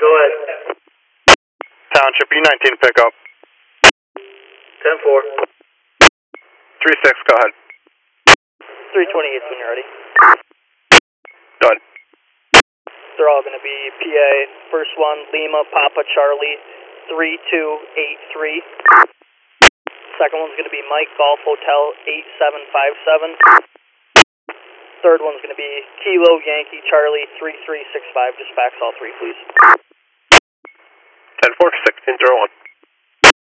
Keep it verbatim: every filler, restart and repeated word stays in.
go ahead. Township, E nineteen pickup. ten four. three six, go ahead. three twenty-eight when you're ready. Done. They're all going to be P A. First one, Lima, Papa, Charlie, three two eight three. Second one's going to be Mike, Golf Hotel, eight seven five seven. Third one's going to be Kilo, Yankee, Charlie, three three six five. Just fax all three, please. ten four, sixteen zero one.